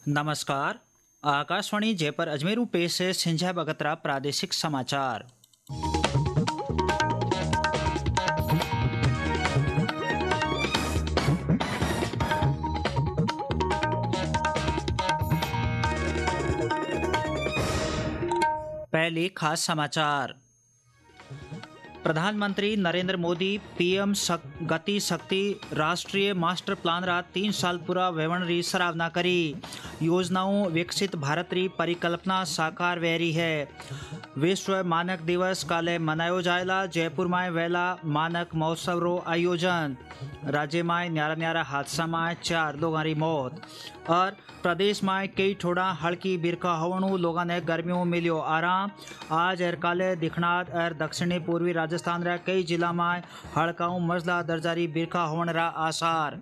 नमस्कार। आकाशवाणी जयपुर अजमेर पेश से सिंझा बगतरा प्रादेशिक समाचार। पहले खास समाचार। प्रधानमंत्री नरेंद्र मोदी पीएम गति शक्ति राष्ट्रीय मास्टर प्लान रा 3 साल पूरा वेवण री सराहना करी। योजनाओं विकसित भारत री परिकल्पना साकार वेरी है। विश्व मानक दिवस काले मनायो जायला जयपुर में वेला मानक महोत्सव रो आयोजन। राज्य में न्यारा न्यारा हादसा में 4 लोगों की मौत और प्रदेश में कई ठोड़ा हल्की बिरखा होवणु लोगों ने गर्मियों मिलियो आराम। आज एर काले दिखनाथ और दक्षिणी पूर्वी राजस्थान रा कई जिला में हड़काऊ मजला दर्जारी बिरखा होवन रा आसार।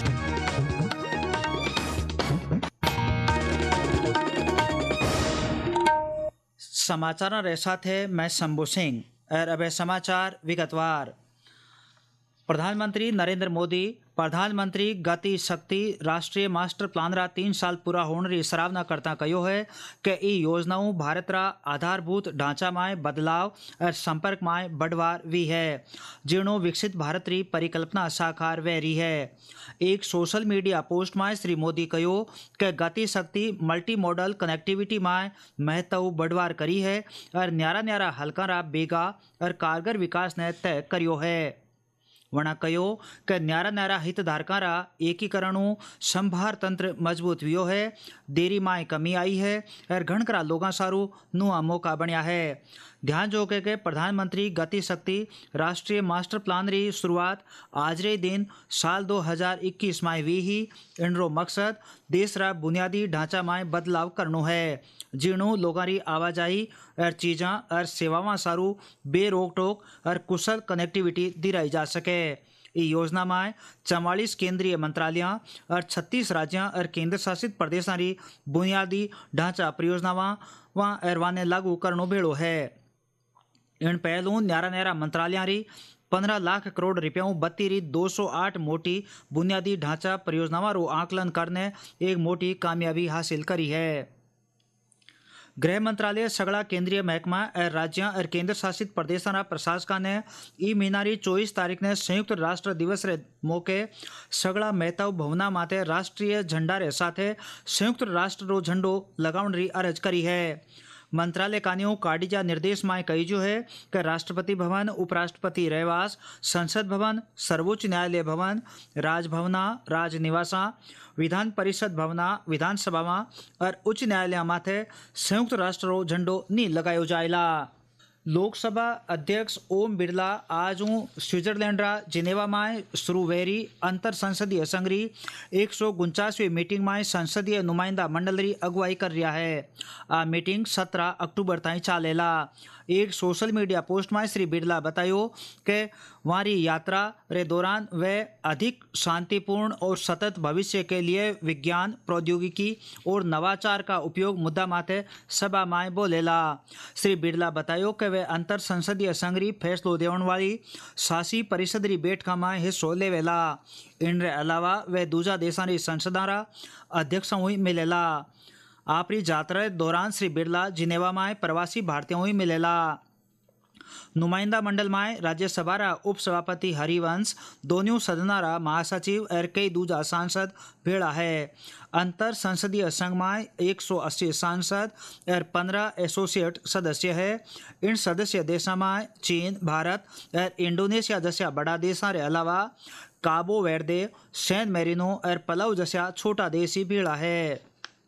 समाचार रे साथे मैं शंभू सिंह और अब समाचार विगतवार। प्रधानमंत्री नरेंद्र मोदी प्रधानमंत्री गति शक्ति राष्ट्रीय मास्टर प्लान रा 3 साल पूरा होने की सराहना करता कहो है कि ई योजनाओं भारत रा आधारभूत ढांचा में बदलाव और संपर्क में बढ़वार भी है, जिनो विकसित भारत री परिकल्पना साकार वे रही है। एक सोशल मीडिया पोस्ट में श्री मोदी कहो कि गति शक्ति मल्टी मॉडल कनेक्टिविटी में महत्व बढ़वार करी है और न्यारा न्यारा हल्का रा बेगा और कारगर विकास ने तय करियो है। वणा कहो कि न्यारा न्यारा हितधारकों रा एकीकरणों संभार तंत्र मजबूत हुयो है, देरी में कमी आई है और घणकरा लोगों सारू नुआ मौका बनया है। ध्यान जोगे के प्रधानमंत्री गति शक्ति राष्ट्रीय मास्टर प्लान री शुरुआत आज रे दिन साल 2021 में हुई ही। इनरो मकसद देश रा बुनियादी ढांचा में बदलाव करनो है, जिणों लोगों री आवाजाही और चीज़ा और सेवावां सारू बेरोक टोक और कुशल कनेक्टिविटी दिलाई जा सके। इस योजना में 44 केंद्रीय मंत्रालयों और 36 राज्यों और केंद्र शासित प्रदेशों की बुनियादी ढांचा परियोजनावां और वाने लागू करनो भेड़ो है। इन पहलू न्यारा न्यारा मंत्रालयों री 15 लाख करोड़ रुपयों बत्ती री 208 मोटी बुनियादी ढांचा परियोजनावां रो आकलन करने एक मोटी कामयाबी हासिल करी है। गृह मंत्रालय सगड़ा केंद्रीय महकमा और राज्यों और केंद्र शासित प्रदेशों रा प्रशासकों ने ई महीना री 24 तारीख ने संयुक्त राष्ट्र दिवस रे मौके सगड़ा महत्व भवना माथे राष्ट्रीय झंडा रे साथे संयुक्त राष्ट्र रो झंडो लगाउण री अर्ज करी है। मंत्रालय कानियों काडिजा निर्देश में कहीजो है कि राष्ट्रपति भवन, उपराष्ट्रपति रहवास, संसद भवन, सर्वोच्च न्यायालय भवन, राजभवना, राजनिवासा, विधान परिषद भवना, विधानसभावां और उच्च न्यायालय माथे संयुक्त राष्ट्र रो झंडो नी लगायो जायला। लोकसभा अध्यक्ष ओम बिरला आज स्विट्जरलैंड रा जिनेवा में शुरू वेरी अंतर संसदीय संघ री 149वीं मीटिंग में संसदीय नुमाइंदा मंडल री अगुवाई कर रहा है। आ मीटिंग 17 अक्टूबर तक चालेला। एक सोशल मीडिया पोस्ट में श्री बिरला बतायो कि वारी यात्रा रे दौरान वे अधिक शांतिपूर्ण और सतत भविष्य के लिए विज्ञान, प्रौद्योगिकी और नवाचार का उपयोग मुद्दा माथे सभा में बोलेला। श्री बिरला बतायो कि वे अंतर संसदीय संघ री फैसलो देवन वाली शासी परिषद री बैठक में हिस्सो लेवेला। इन अलावा वे दूजा देशों री संसदा रा अध्यक्षों हुई मिलेला। आपरी यात्रा दौरान श्री बिरला जिनेवा में प्रवासी भारतीयों हुई मिलेला। नुमाइंदा मंडल में राज्यसभा रा उपसभापति हरिवंश, दोनों सदना रा महासचिव और कई दूजा सांसद भेड़ा है। अंतर संसदीय संघ में 180 सांसद और 15 एसोसिएट सदस्य है। इन सदस्य देशों में चीन, भारत और इंडोनेशिया जैसा बड़ा देशों के अलावा काबो वेर्दे, सैन मेरिनो और पलाउ जैसा छोटा देश ही भेड़ा है।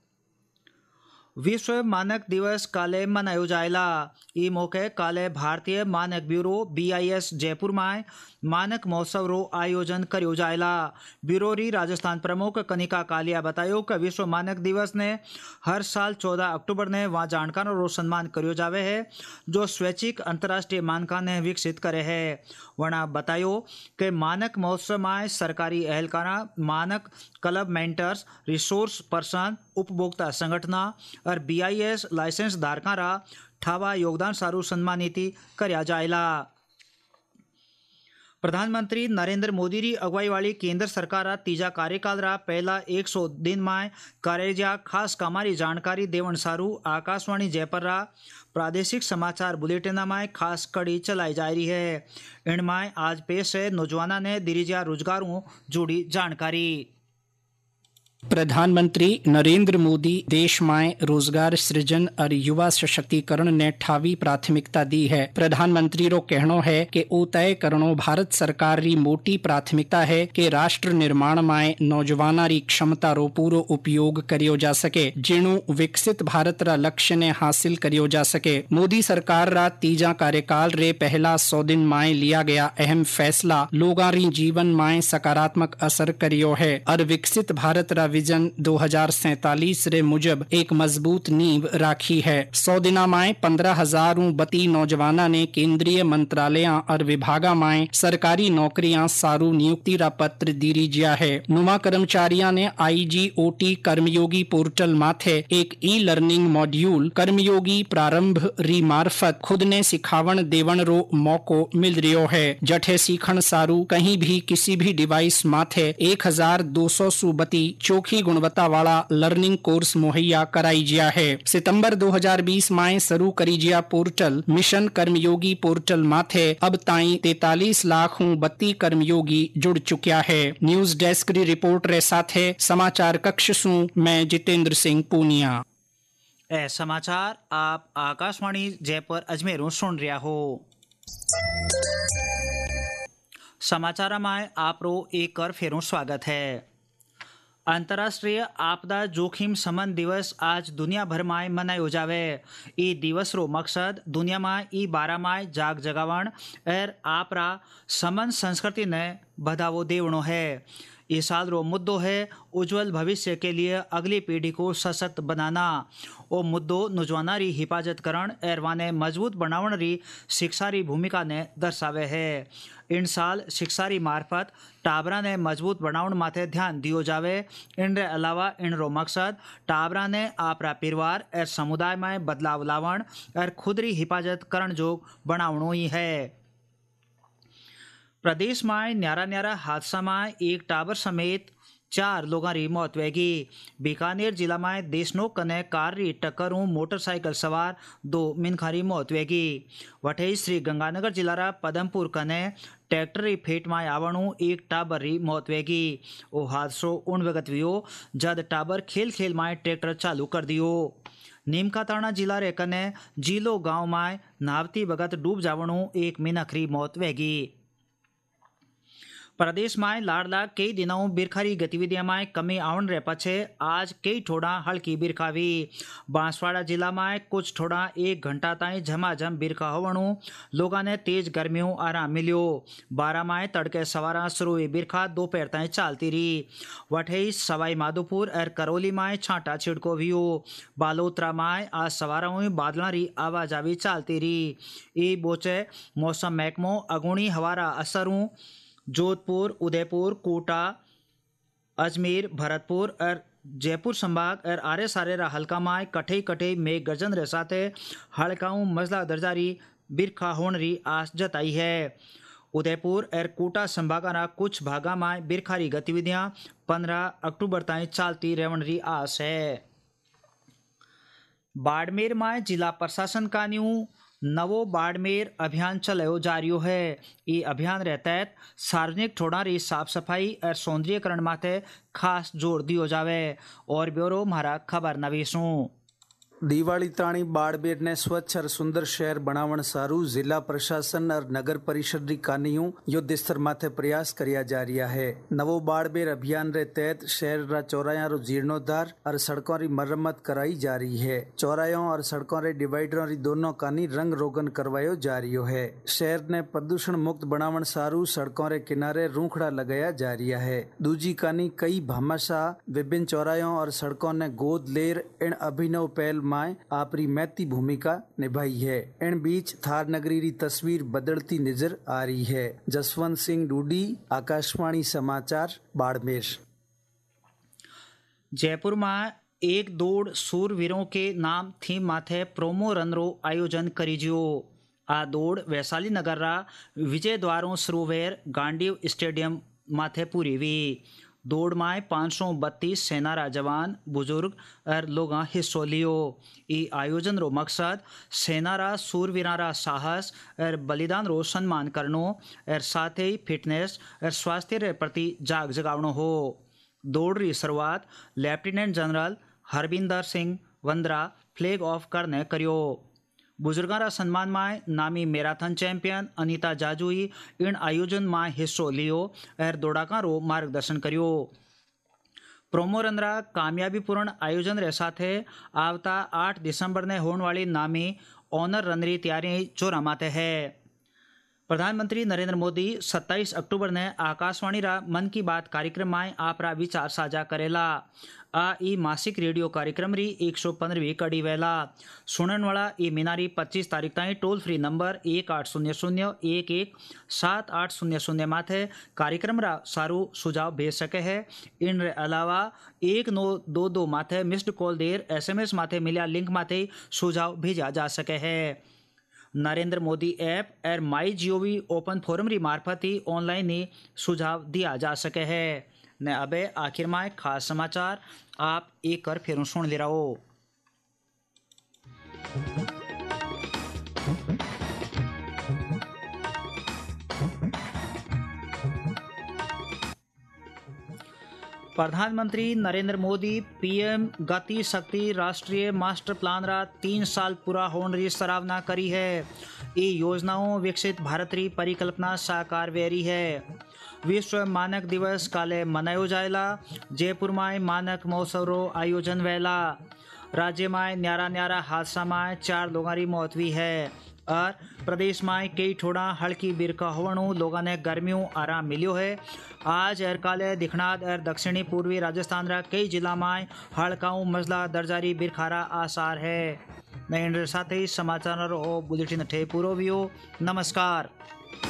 विश्व मानक दिवस काले मनायो जायला। ई मौके काले भारतीय मानक ब्यूरो BIS जयपुर में मानक महोत्सव रो आयोजन करियो जायला। ब्यूरो री राजस्थान प्रमुख कनिका कालिया बतायो कि विश्व मानक दिवस ने हर साल 14 अक्टूबर ने वहाँ जानकारों रो सम्मान करियो जावे है जो स्वैच्छिक अंतर्राष्ट्रीय मानका ने विकसित करे है। वहाँ बतायो कि मानक महोत्सव में सरकारी एहलकारा, मानक क्लब मेंटर्स, रिसोर्स पर्सन, उपभोक्ता संगठना और BIS लाइसेंस धारकों रा ठावा योगदान सारू सम्मानित करया जायला। प्रधानमंत्री नरेंद्र मोदी री अगुवाई वाली केंद्र सरकार रा तीजा कार्यकाल रा पहला 100 दिन में करेजा खास कामारी जानकारी देवण सारू आकाशवाणी जयपुर रा प्रादेशिक समाचार बुलेटिन में खास कड़ी चलाई जा रही है। इनमें आज पेश है नौजवाना ने दिरिजिया रोजगारों जुड़ी जानकारी। प्रधानमंत्री नरेंद्र मोदी देश में रोजगार सृजन और युवा सशक्तिकरण ने ठावी प्राथमिकता दी है। प्रधानमंत्री रो कहनो है कि ओ तय करनो भारत सरकार री मोटी प्राथमिकता है कि राष्ट्र निर्माण में नौजवाना री क्षमता रो पूरो उपयोग करियो जा सके, जिणु विकसित भारत रा लक्ष्य ने हासिल करियो जा सके। मोदी सरकार रा तीजा कार्यकाल रे पहला 100 दिन में लिया गया अहम फैसला लोगां री जीवन में सकारात्मक असर करियो है और विकसित भारत रा विजन 2047 रे मुजब एक मजबूत नींव राखी है। 100 दिना में 15,000 बती नौजवाना ने केंद्रीय मंत्रालयां और विभागा में सरकारी नौकरियां सारू नियुक्ति रा पत्र दीरी जिया है। नुमा कर्मचारियों ने IGOT कर्मयोगी पोर्टल माथे एक ई-लर्निंग मॉड्यूल कर्मयोगी प्रारंभ री मार्फत खुद ने सिखावण देवण रो मौको मिल रियो है, जठे सीखण सारू कहीं भी किसी भी डिवाइस माथे 1200 सूबती चोखी गुणवत्ता वाला लर्निंग कोर्स मुहैया कराई जिया है। सितंबर 2020 में शुरू करी जिया पोर्टल मिशन कर्मयोगी पोर्टल माथे अब ताई 43 लाख 32 कर्मयोगी जुड़ चुकिया है। न्यूज डेस्क री रिपोर्ट रे साथे समाचार कक्ष सु मैं जितेंद्र सिंह पूनिया। ए समाचार आप आकाशवाणी जयपुर अजमेर सुन रिया हो। समाचार में आपरो एक और फेरों स्वागत है। अंतर्राष्ट्रीय आपदा जोखिम समन दिवस आज दुनिया भर में मनायो जावे। ई दिवस रो मकसद दुनिया में ई बारा में जाग जगावण और आपरा समन संस्कृति ने बढ़ावो देवणो है। इस साल रो मुद्दो है उज्जवल भविष्य के लिए अगली पीढ़ी को सशक्त बनाना। ओ मुद्दो नौजवाना री हिफाजत करण और वाने मजबूत बनावण री शिक्षा री भूमिका ने दर्शावे है। इन साल शिक्षा री मार्फत टाबरा ने मजबूत बनावण माथे ध्यान दियो जावे। इन रे अलावा इन रो मकसद टाबरा ने आपरा परिवार और समुदाय में बदलाव लावण और खुद री हिफाजत करण जोग बनावणो ही है। प्रदेश में न्यारा न्यारा हादसा में एक टावर समेत 4 लोगों की मौत वेगी। बीकानेर जिला में देशनो कने कार री टक्कर मोटरसाइकिल सवार 2 मिनखा री मौत वेगी। वठे श्री गंगानगर जिला रा पदमपुर कने ट्रैक्टर री फेट में आवणु एक टाबर री मौत वेगी। ओ हादसो उन वक्त हुयो जद टाबर खेल खेल में ट्रैक्टर चालू कर दियो। नीमकाताना जिला रे कने जीलो गांव में नावती वक्त डूब जावणु एक मिनख री मौत वेगी। प्रदेश में लाड़ला कई दिनों बिरखारी गतिविधियों में कमी आवन रे पछे आज कई ठोड़ा हल्की बिरखा हुई। बांसवाड़ा जिला में कुछ ठोड़ा 1 घंटा ताई झमाझम बिरखा होवणु लोगों ने तेज गर्मियों आराम मिलियो। 12 में तड़के सवारा शुरू हुई बिरखा दोपहर ताई चालती रही। वठे सवाई माधोपुर और करौली में छांटा छिड़को हुई। बालोतरा में आज सवारा हुई बादलों री आवाजावी चालती रही। ई बोचे मौसम महकमो अगुणी हवारा असरों जोधपुर, उदयपुर, कोटा, अजमेर, भरतपुर और जयपुर संभाग और आरे सारे रा हल्का माय कठे कठे मेघ गर्जन रे साथे हल्काऊ मजला दर्जारी बिरखा होने री आस जताई है। उदयपुर और कोटा संभाग रा कुछ भागा में बिरखारी गतिविधियां 15 अक्टूबर ताई चालती रहने री आस है। बाड़मेर में जिला प्रशासन का न्यू नवो बाड़मेर अभियान चलायो जा रही है। ये अभियान रे तहत सार्वजनिक ठोड़ा री साफ सफाई और सौंदर्यकरण माथे खास जोर दियो जावे। और ब्यूरो मारा खबर नवीसू। दिवाળી ताणी बाड़मेर ने स्वच्छ और सुंदर शहर बनावण सारू जिला प्रशासन और नगर परिषद री कानियों युद्ध स्तर माथे प्रयास करिया जा रिया है। नवो बाड़मेर अभियान रे तहत शहर रा चौराया रो जीर्णोद्धार और सड़कों री मरम्मत कराई जा रही है। चौरायों और सड़कों रे डिवाइडरों री दोनों कानी रंग रोगन करवायो जा रियो है। शहर ने प्रदूषण मुक्त बनावण सारू सड़कों रे किनारे रूखड़ा लगाया जा रिया है। दूजी कानी कई भामाशाह विभिन्न चौरायों और सड़कों ने गोद लेर इन अभिनव पहल में आपरी महती भूमिका निभाई है। इन बीच थार नगरी री तस्वीर बदलती नजर आ रही है। जसवंत सिंह डूडी, आकाशवाणी समाचार, बाड़मेर। जयपुर में एक दौड़ सूरवीरों के नाम थीम माथे प्रोमो रन रो आयोजन करीजियो। आ दौड़ वैशाली नगररा विजय द्वारों शुरूवेर गांडीव स्टेडियम माथे पूरी हुई। दौड़ में 532 सेनारा जवान बुजुर्ग और लोग हिस्सों लियो। ई आयोजन रो मकसद सेनारा सूरवीरारा साहस और बलिदान रो सम्मान करनो और साथ ही फिटनेस और स्वास्थ्य रे प्रति जाग जगावनो हो। दौड़ री शुरुआत lieutenant general Harbinder Singh Vandra flag off करने करियो। बुजुर्गारा सम्मान में नामी मैराथन चैंपियन अनीता जाजुई इन आयोजन में हिस्सों लियो और दौड़ाका रो मार्गदर्शन करियो। प्रोमोरंद्रा कामयाबीपूर्ण आयोजन रे साथे आवता 8 दिसंबर ने होने वाली नामी ऑनर रन री तैयारी जोरा माते है। प्रधानमंत्री नरेंद्र मोदी 27 अक्टूबर ने आकाशवाणी रा मन की बात कार्यक्रम में आपरा विचार साझा करेला। ई मासिक रेडियो कार्यक्रम री 115वीं कड़ी वेला सुनने वाला ई मिनारी 25 तारीख ताई टोल फ्री नंबर 1800117800 माथे कार्यक्रम रा सारू सुझाव भेज सके है। इन अलावा 1922 माथे मिस्ड कॉल देर SMS माथे मिलिया लिंक माथे सुझाव भेजा जा सके है। नरेंद्र मोदी ऐप और माई GOV ओपन फोरम री मार्फत ही ऑनलाइन ही सुझाव दिया जा सके है। ने अबे आखिर में खास समाचार आप एक कर फिर सुन ले रहो। प्रधानमंत्री नरेंद्र मोदी PM गति शक्ति राष्ट्रीय मास्टर प्लान रा 3 साल पूरा होने री सराहना करी है। ये योजनाओं विकसित भारत री परिकल्पना साकार वेरी है। विश्व मानक दिवस काले मनायो जाएला। जयपुर में मानक महोत्सव रो आयोजन वेला। राज्य में न्यारा न्यारा हादसा में 4 लोगों की मौत हुई है और प्रदेश में कई ठोड़ा हल्की बिरका होवणु लोगों ने गर्मियों आराम मिलियो है। आज और काले दिखनाद और दक्षिणी पूर्वी राजस्थान रा कई जिला में हल्काऊ मजला दर्जारी बिरखारा आसार है। मैं इन साथ ही समाचार बुलेटिन ठे पूरो वियो। नमस्कार।